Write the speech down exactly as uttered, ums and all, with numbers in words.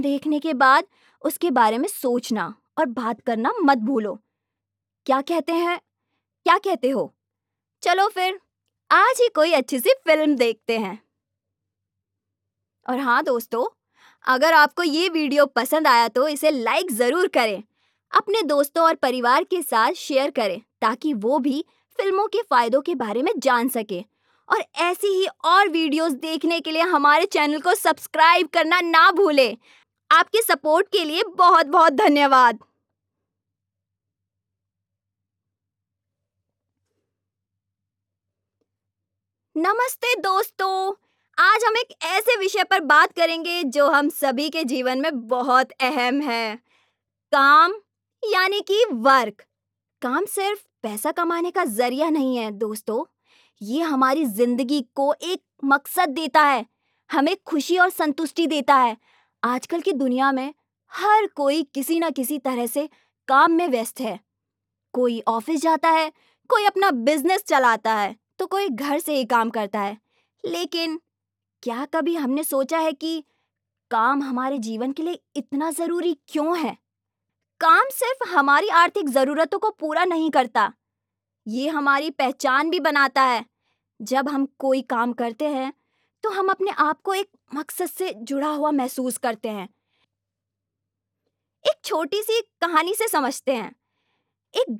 देखने के बाद उसके बारे में सोचना और बात करना मत भूलो। क्या कहते हैं? क्या कहते हो? चलो फिर आज ही कोई अच्छी सी फिल्म देखते हैं। और हाँ दोस्तों, अगर आपको ये वीडियो पसंद आया तो इसे लाइक ज़रूर करें। अपने दोस्तों और परिवार के साथ शेयर करें ताकि वो भी फिल्मों के फायदों के बारे में जान सके। और ऐसी ही और वीडियोस देखने के लिए हमारे चैनल को सब्सक्राइब करना ना भूलें। आपके सपोर्ट के लिए बहुत बहुत धन्यवाद। नमस्ते दोस्तों, आज हम एक ऐसे विषय पर बात करेंगे जो हम सभी के जीवन में बहुत अहम है। काम यानी कि वर्क। काम सिर्फ पैसा कमाने का जरिया नहीं है दोस्तों, ये हमारी जिंदगी को एक मकसद देता है, हमें खुशी और संतुष्टि देता है। आजकल की दुनिया में हर कोई किसी न किसी तरह से काम में व्यस्त है। कोई ऑफिस जाता है, कोई अपना बिजनेस चलाता है, तो कोई घर से ही काम करता है। लेकिन क्या कभी हमने सोचा है कि काम हमारे जीवन के लिए इतना जरूरी क्यों है? काम सिर्फ हमारी आर्थिक जरूरतों को पूरा नहीं करता, ये हमारी पहचान भी बनाता है। जब हम कोई काम करते हैं, तो हम अपने आप को एक मकसद से जुड़ा हुआ महसूस करते हैं। एक छोटी सी कहानी से समझते हैं। एक